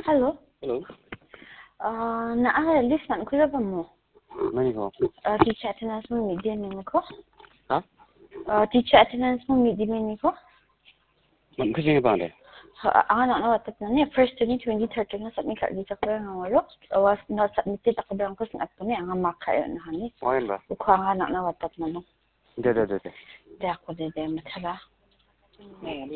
Hello. Hello. Naa list man ko ba mo? Mani ko. Teacher attendance mo media ni ko? Ha? Teacher attendance mo media ni ko? Man kasi nga ba ande? Ang anak na watat na niya. First 2030 na submit ka dito ko nga walo. Was not submitted ako ba ko sa ato ni ang maka yon hani. Oyan ba? Ko ang anak na watat na no. De. De ako de matara.